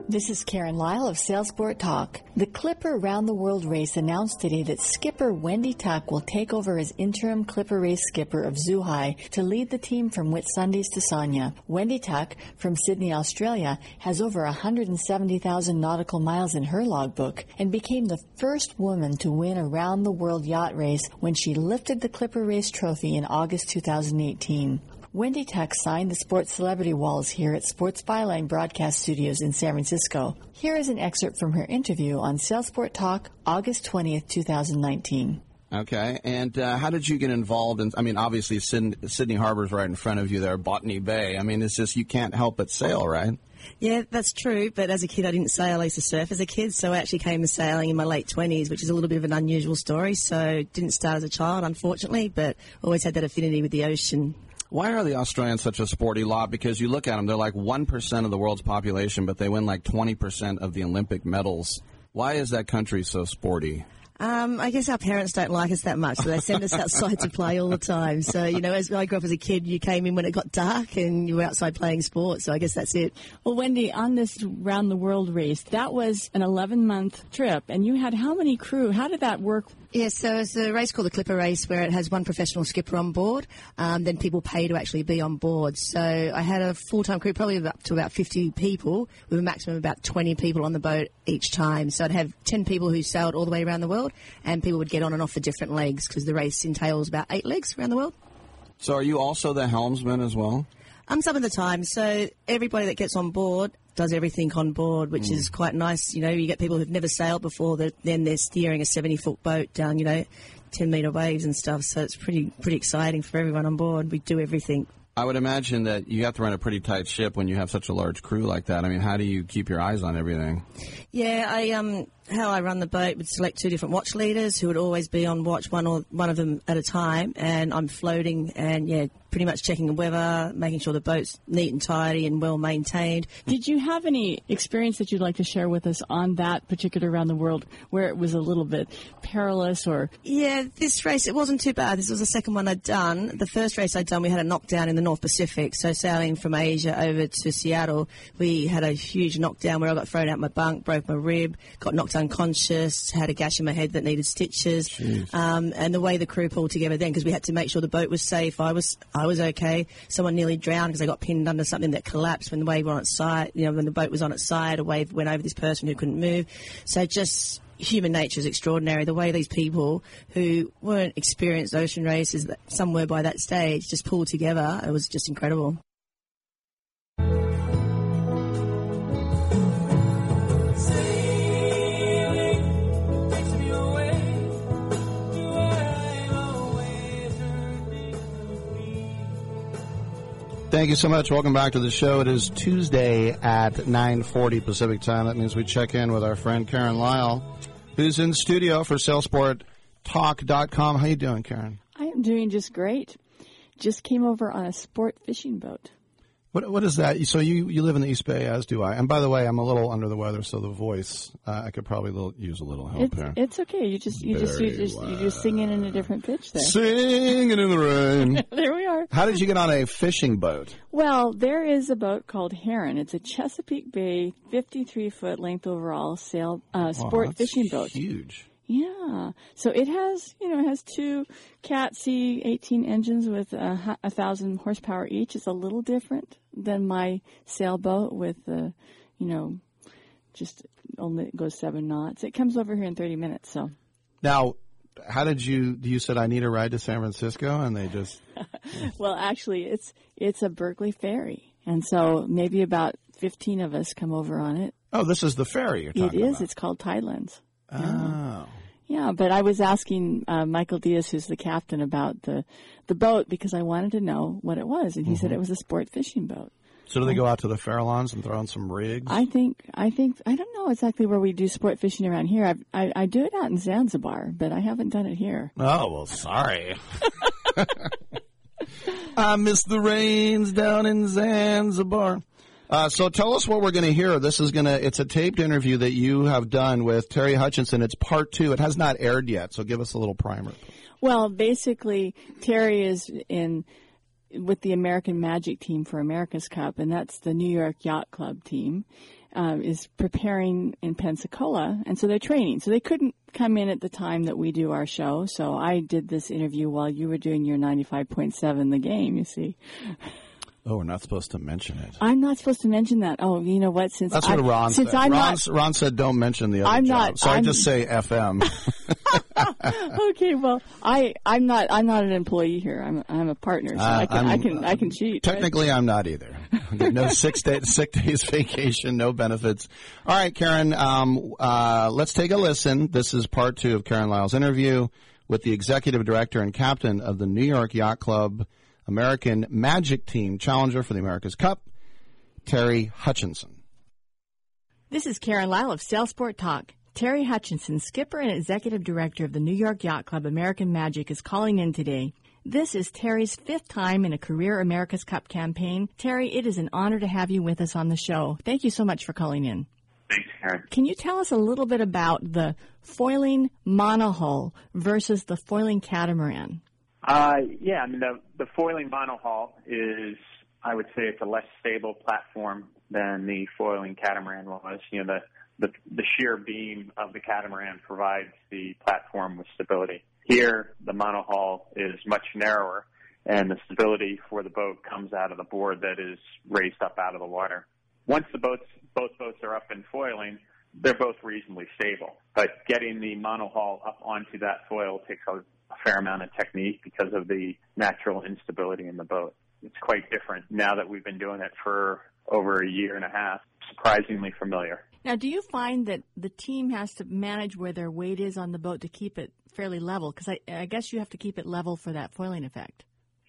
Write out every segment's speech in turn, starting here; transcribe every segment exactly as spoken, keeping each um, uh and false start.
This is Karen Lyle of Sailsport Talk. The Clipper Round the World race announced today that skipper Wendy Tuck will take over as interim Clipper race skipper of Zhuhai to lead the team from Whitsundays to Sanya. Wendy Tuck, from Sydney, Australia, has over one hundred seventy thousand nautical miles in her logbook and became the first woman to win a round the world yacht race when she lifted the Clipper race trophy in August two thousand eighteen. Wendy Tuck signed the Sports Celebrity Walls here at Sports Byline Broadcast Studios in San Francisco. Here is an excerpt from her interview on Sailsport Talk, August twentieth, two thousand nineteen. Okay, and uh, how did you get involved in, I mean, obviously Sydney, Sydney Harbor's right in front of you there, Botany Bay. I mean, it's just, you can't help but sail, right? Yeah, that's true, but as a kid I didn't sail. I used to surf as a kid, so I actually came to sailing in my late twenties, which is a little bit of an unusual story. So didn't start as a child, unfortunately, but always had that affinity with the ocean. Why are the Australians such a sporty lot? Because you look at them, they're like one percent of the world's population, but they win like twenty percent of the Olympic medals. Why is that country so sporty? Um, I guess our parents don't like us that much, so they send us outside to play all the time. So, you know, as I grew up as a kid, you came in when it got dark and you were outside playing sports, so I guess that's it. Well, Wendy, on this round-the-world race, that was an eleven-month trip, and you had how many crew? How did that work? Yes, so it's a race called the Clipper Race where it has one professional skipper on board. Um, then people pay to actually be on board. So I had a full-time crew, probably up to about fifty people, with a maximum of about twenty people on the boat each time. So I'd have ten people who sailed all the way around the world, and people would get on and off for different legs because the race entails about eight legs around the world. So are you also the helmsman as well? Um, some of the time. So everybody that gets on board does everything on board, which mm. is quite nice. You know, you get people who've never sailed before, that then they're steering a seventy-foot boat down, you know, ten-metre waves and stuff. So it's pretty pretty exciting for everyone on board. We do everything. I would imagine that you have to run a pretty tight ship when you have such a large crew like that. I mean, how do you keep your eyes on everything? Yeah, I um, how I run the boat would select two different watch leaders who would always be on watch, one or one of them at a time, and I'm floating and, yeah, pretty much checking the weather, making sure the boat's neat and tidy and well maintained. Did you have any experience that you'd like to share with us on that particular around the world where it was a little bit perilous or? Yeah, this race, it wasn't too bad. This was the second one I'd done. The first race I'd done, we had a knockdown in the North Pacific. So sailing from Asia over to Seattle, we had a huge knockdown where I got thrown out my bunk, broke my rib, got knocked unconscious, had a gash in my head that needed stitches. Um, and the way the crew pulled together then, because we had to make sure the boat was safe, I was I was okay. Someone nearly drowned because I got pinned under something that collapsed when the wave was on its side. You know, when the boat was on its side, a wave went over this person who couldn't move. So just human nature is extraordinary. The way these people who weren't experienced ocean races, that some were by that stage, just pulled together, it was just incredible. Thank you so much. Welcome back to the show. It is Tuesday at nine forty Pacific time. That means we check in with our friend Karen Lyle, who's in studio for sailsport talk dot com. How you doing, Karen? I am doing just great. Just came over on a sport fishing boat. What What is that? So you, you live in the East Bay, as do I. And by the way, I'm a little under the weather, so the voice, uh, I could probably little, use a little help it's, here. It's okay. You just you just you just you just singing in a different pitch there. Singing in the rain. There we are. How did you get on a fishing boat? Well, there is a boat called Heron. It's a Chesapeake Bay, fifty-three foot length overall sail uh, sport wow, fishing boat. Huge. Yeah. So it has, you know, it has two Cat C eighteen engines with a, a thousand horsepower each. It's a little different than my sailboat with the, you know, just only goes seven knots. It comes over here in thirty minutes. So now, how did you? You said I need a ride to San Francisco, and they just. Well, actually, it's it's a Berkeley ferry, and so maybe about fifteen of us come over on it. Oh, this is the ferry you're talking about. It is. About. It's called Tidelands. Oh. Yeah. Yeah, but I was asking uh, Michael Diaz, who's the captain, about the the boat because I wanted to know what it was, and he mm-hmm. said it was a sport fishing boat. So do they go out to the Farallones and throw on some rigs? I think I think I don't know exactly where we do sport fishing around here. I I, I do it out in Zanzibar, but I haven't done it here. Oh well, sorry. I miss the rains down in Zanzibar. Uh, so tell us what we're going to hear. This is going to, it's a taped interview that you have done with Terry Hutchinson. It's part two. It has not aired yet, so give us a little primer. Well, basically, Terry is in with the American Magic team for America's Cup, and that's the New York Yacht Club team, um, is preparing in Pensacola, and so they're training. So they couldn't come in at the time that we do our show, so I did this interview while you were doing your ninety-five point seven The Game, you see. Oh, we're not supposed to mention it. I'm not supposed to mention that. Oh, you know what? Since That's I, what Ron since said. I'm Ron, not, Ron said don't mention the other I'm job. not, so I'm, I just say F M. Okay, well, I, I'm not, I'm not an employee here. I'm, I'm a partner, so uh, I can, I can, I can cheat. Technically, right? I'm not either. No six day, sick days vacation, no benefits. All right, Karen, um, uh, let's take a listen. This is part two of Karen Lyle's interview with the executive director and captain of the New York Yacht Club American Magic Team challenger for the America's Cup, Terry Hutchinson. This is Karen Lyle of Sailsport Talk. Terry Hutchinson, skipper and executive director of the New York Yacht Club American Magic, is calling in today. This is Terry's fifth time in a career America's Cup campaign. Terry, it is an honor to have you with us on the show. Thank you so much for calling in. Thanks, Karen. Can you tell us a little bit about the foiling monohull versus the foiling catamaran? Uh, yeah, I mean, the, the foiling monohull is, I would say, it's a less stable platform than the foiling catamaran was. You know, the, the, the sheer beam of the catamaran provides the platform with stability. Here, the monohull is much narrower, and the stability for the boat comes out of the board that is raised up out of the water. Once the boats, both boats are up and foiling, they're both reasonably stable. But getting the monohull up onto that foil takes a, a fair amount of technique because of the natural instability in the boat. It's quite different now that we've been doing it for over a year and a half. Surprisingly familiar. Now, do you find that the team has to manage where their weight is on the boat to keep it fairly level? Because I, I guess you have to keep it level for that foiling effect.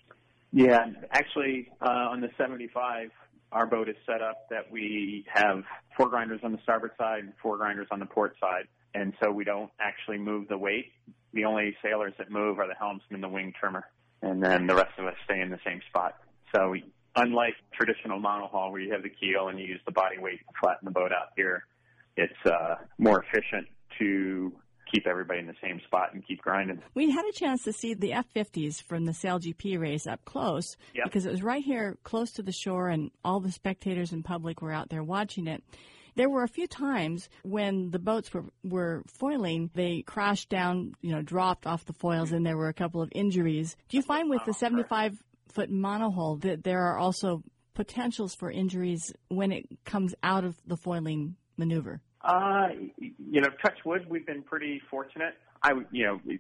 Yeah, actually, uh, on the seventy-five, our boat is set up that we have four grinders on the starboard side and four grinders on the port side, and so we don't actually move the weight. The only sailors that move are the helmsman, the wing trimmer, and then the rest of us stay in the same spot. So we, unlike traditional monohull where you have the keel and you use the body weight to flatten the boat out here, it's uh, more efficient to keep everybody in the same spot and keep grinding. We had a chance to see the F fifties from the Sail G P race up close yep. because it was right here close to the shore and all the spectators and public were out there watching it. There were a few times when the boats were, were foiling, they crashed down, you know, dropped off the foils, and there were a couple of injuries. Do you find with the seventy-five foot monohull that there are also potentials for injuries when it comes out of the foiling maneuver? Uh, you know, touch wood, we've been pretty fortunate. I would, you know,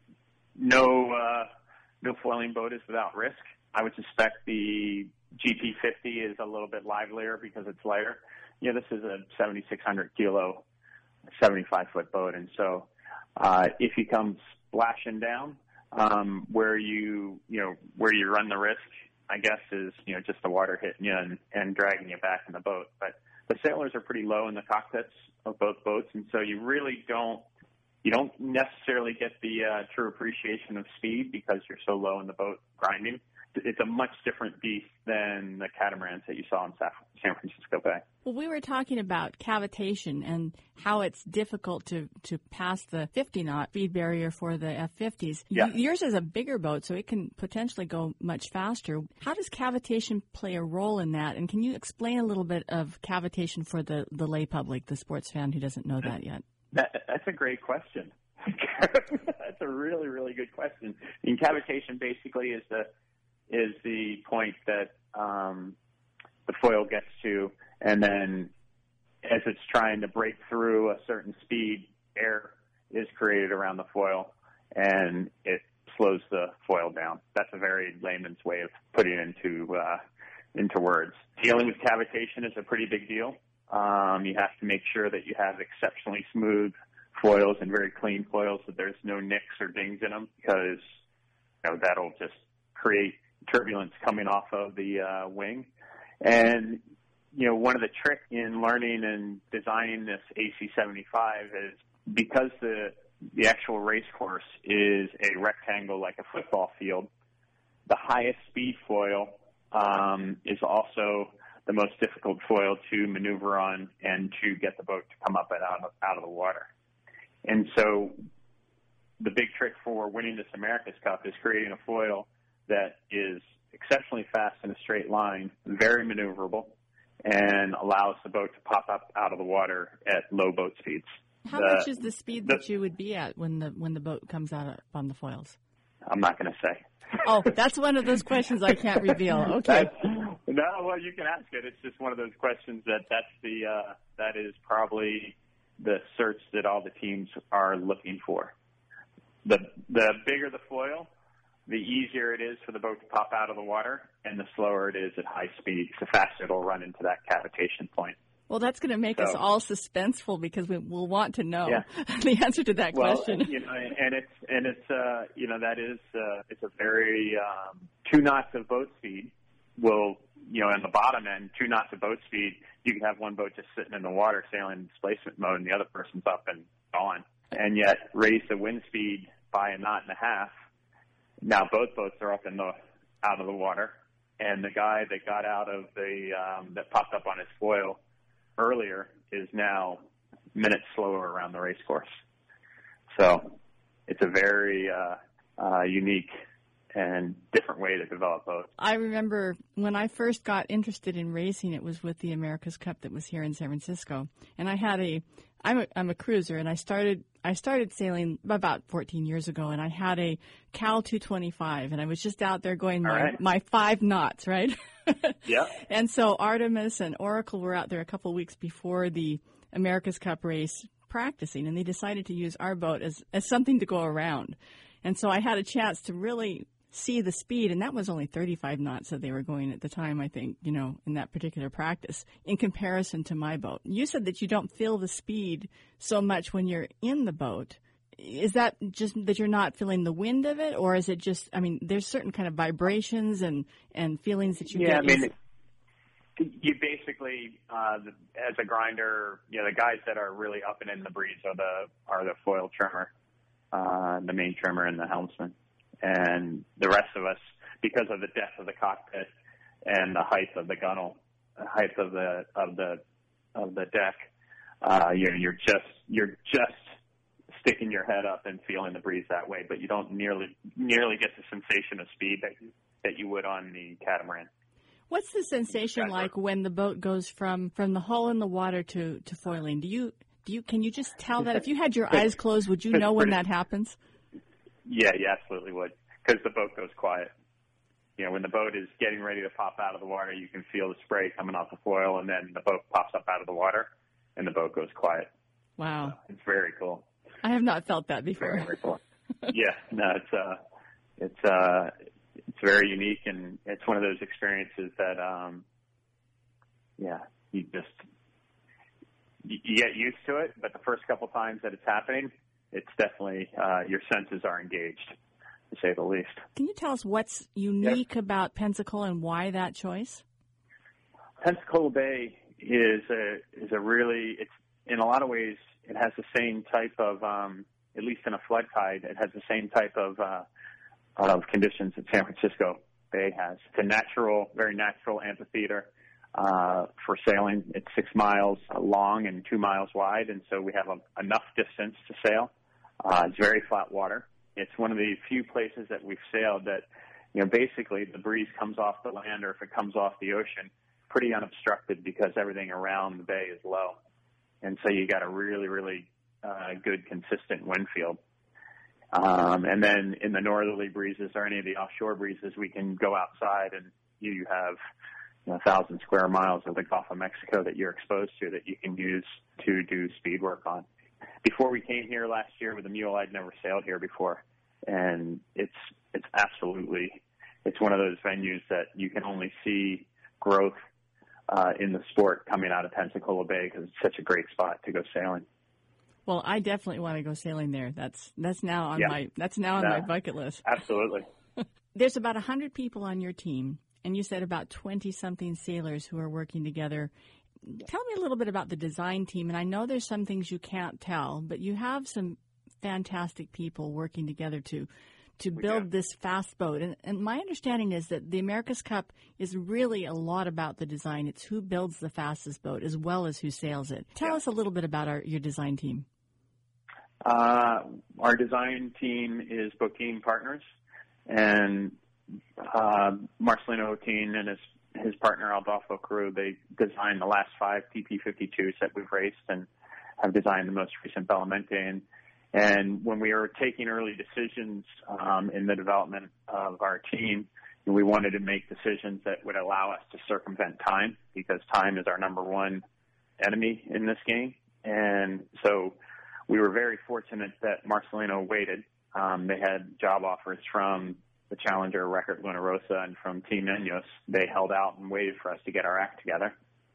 no, uh, no foiling boat is without risk. I would suspect the G P fifty is a little bit livelier because it's lighter. You know, this is a seventy-six hundred kilo, seventy-five foot boat. And so, uh, if he comes splashing down, um, where you, you know, where you run the risk, I guess, is, you know, just the water hitting you and, and dragging you back in the boat. But the sailors are pretty low in the cockpits of both boats, and so you really don't you don't necessarily get the uh, true appreciation of speed because you're so low in the boat grinding. It's a much different beast than the catamarans that you saw in San Francisco Bay. Well, we were talking about cavitation and how it's difficult to, to pass the fifty knot speed barrier for the F fifties. Yeah. Y- yours is a bigger boat, so it can potentially go much faster. How does cavitation play a role in that? And can you explain a little bit of cavitation for the, the lay public, the sports fan who doesn't know that yet? That, that's a great question. That's a really, really good question. I mean, cavitation basically is the is the point that um, the foil gets to, and then as it's trying to break through a certain speed, air is created around the foil, and it slows the foil down. That's a very layman's way of putting it into uh, into words. Dealing with cavitation is a pretty big deal. Um, you have to make sure that you have exceptionally smooth foils and very clean foils, so there's no nicks or dings in them, because you know that'll just create turbulence coming off of the uh, wing. And, you know, one of the tricks in learning and designing this A C seventy-five is because the the actual race course is a rectangle like a football field, the highest speed foil um, is also the most difficult foil to maneuver on and to get the boat to come up and out of, out of the water. And so the big trick for winning this America's Cup is creating a foil that is exceptionally fast in a straight line, very maneuverable, and allows the boat to pop up out of the water at low boat speeds. How the, much is the speed the, that you would be at when the when the boat comes out up on the foils? I'm not going to say. Oh, that's one of those questions I can't reveal. Okay. That's, no, well, you can ask it. It's just one of those questions that that's the uh, that is probably the search that all the teams are looking for. The the bigger the foil, the easier it is for the boat to pop out of the water, and the slower it is at high speeds, the faster it'll run into that cavitation point. Well, that's going to make so, us all suspenseful because we, we'll want to know yeah. the answer to that well, question. You know, and it's and it's uh, you know that is uh, it's a very um, two knots of boat speed will you know in the bottom end two knots of boat speed you can have one boat just sitting in the water sailing in displacement mode and the other person's up and gone, and yet raise the wind speed by a knot and a half. Now both boats are up in the out of the water, and the guy that got out of the um, that popped up on his foil earlier is now minutes slower around the race course. So it's a very uh, uh, unique and different way to develop boats. I remember when I first got interested in racing, it was with the America's Cup that was here in San Francisco. And I had a, I'm a, I'm a cruiser, and I started, I started sailing about fourteen years ago, and I had a Cal two twenty-five, and I was just out there going my, right. my five knots, right? Yeah. And so Artemis and Oracle were out there a couple of weeks before the America's Cup race practicing, and they decided to use our boat as, as something to go around. And so I had a chance to really see the speed, and that was only thirty-five knots that they were going at the time, I think, you know, in that particular practice, in comparison to my boat. You said that you don't feel the speed so much when you're in the boat. Is that just that you're not feeling the wind of it, or is it just, I mean, there's certain kind of vibrations and, and feelings that you yeah, get? I mean, you basically, uh, as a grinder, you know, the guys that are really up and in the breeze are the are the foil trimmer, uh, the main trimmer, and the helmsman. And the rest of us, because of the depth of the cockpit and the height of the gunnel, the height of the of the of the deck, uh, you're you're just you're just sticking your head up and feeling the breeze that way, but you don't nearly nearly get the sensation of speed that you, that you would on the catamaran. What's the sensation like when the boat goes from, from the hull in the water to, to foiling? Do you do you can you just tell that? If you had your eyes closed, would you know when that happens? Yeah, you absolutely would, because the boat goes quiet. You know, when the boat is getting ready to pop out of the water, you can feel the spray coming off the foil, and then the boat pops up out of the water, and the boat goes quiet. Wow. So it's very cool. I have not felt that before. Very, very cool. Yeah, no, it's uh, it's uh, it's very unique, and it's one of those experiences that, um, yeah, you just you, you get used to it, but the first couple times that it's happening, it's definitely uh, your senses are engaged, to say the least. Can you tell us what's unique yeah. about Pensacola and why that choice? Pensacola Bay is a is a really it's in a lot of ways. It has the same type of, um, at least in a flood tide, it has the same type of uh, of conditions that San Francisco Bay has. It's a natural, very natural amphitheater uh, for sailing. It's six miles long and two miles wide, and so we have a, enough distance to sail. Uh, it's very flat water. It's one of the few places that we've sailed that, you know, basically the breeze comes off the land, or if it comes off the ocean, pretty unobstructed because everything around the bay is low. And so you got a really, really uh, good, consistent wind field. Um, and then in the northerly breezes or any of the offshore breezes, we can go outside and you have you know, a thousand square miles of the Gulf of Mexico that you're exposed to that you can use to do speed work on. Before we came here last year with the mule, I'd never sailed here before. And it's it's absolutely, it's one of those venues that you can only see growth Uh, in the sport coming out of Pensacola Bay because it's such a great spot to go sailing. Well, I definitely want to go sailing there. That's that's now on yeah. my that's now on no, my bucket list. Absolutely. There's about a hundred people on your team, and you said about twenty something sailors who are working together. Tell me a little bit about the design team, and I know there's some things you can't tell, but you have some fantastic people working together to. to build this fast boat. And, and my understanding is that the America's Cup is really a lot about the design. It's who builds the fastest boat as well as who sails it. Tell yeah. us a little bit about our, your design team. Uh, our design team is Bokeen Partners, and uh, Marcelino Otin and his his partner Adolfo Carew, they designed the last five T P fifty-twos that we've raced and have designed the most recent Bellamente. And, and when we were taking early decisions um, in the development of our team, we wanted to make decisions that would allow us to circumvent time, because time is our number one enemy in this game. And so we were very fortunate that Marcelino waited. Um, they had job offers from the Challenger, Record Luna Rosa, and from Team Ineos. They held out and waited for us to get our act together.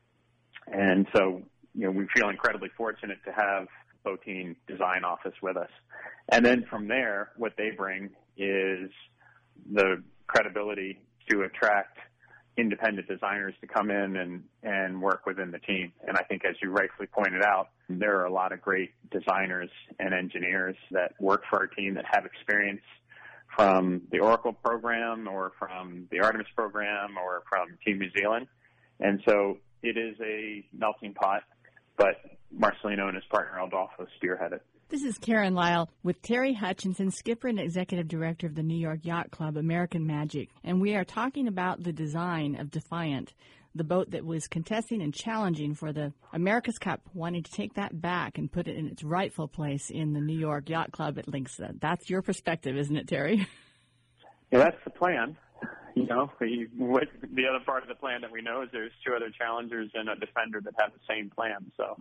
And so, you know, we feel incredibly fortunate to have Otin Design Office with us. And then from there, what they bring is the credibility to attract independent designers to come in and, and work within the team. And I think, as you rightfully pointed out, there are a lot of great designers and engineers that work for our team that have experience from the Oracle program or from the Artemis program or from Team New Zealand. And so it is a melting pot, but Marcelino and his partner Adolfo spearhead it. This is Karen Lyle with Terry Hutchinson, skipper and executive director of the New York Yacht Club, American Magic. And we are talking about the design of Defiant, the boat that was contesting and challenging for the America's Cup, wanting to take that back and put it in its rightful place in the New York Yacht Club at Linksted. That's your perspective, isn't it, Terry? Yeah, that's the plan. You know, we, what, the other part of the plan that we know is there's two other challengers and a defender that have the same plan. So,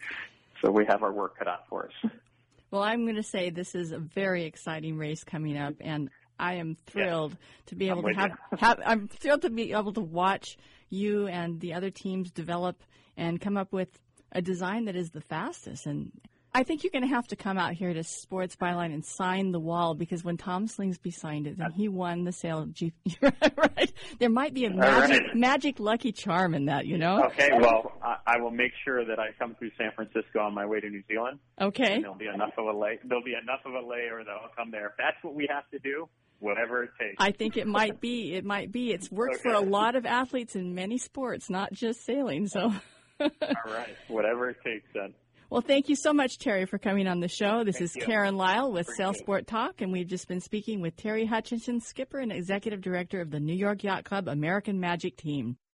so we have our work cut out for us. Well, I'm going to say this is a very exciting race coming up, and I am thrilled yes. to be able I'm to have, have. I'm thrilled to be able to watch you and the other teams develop and come up with a design that is the fastest. And I think you're going to have to come out here to Sports Byline and sign the wall, because when Tom Slingsby signed it, then he won the sale of G P. Right? There might be a magic, right. magic lucky charm in that, you know? Okay, well, I, I will make sure that I come through San Francisco on my way to New Zealand. Okay. And there'll be enough of a lay. There'll be enough of a layer that I'll come there. If that's what we have to do, whatever it takes. I think it might be. It might be. It's worked okay. for a lot of athletes in many sports, not just sailing. So. All right. Whatever it takes, then. Well, thank you so much, Terry, for coming on the show. This thank is you. Karen Lyle with Appreciate Sailsport Talk, and we've just been speaking with Terry Hutchinson, skipper and executive director of the New York Yacht Club American Magic Team.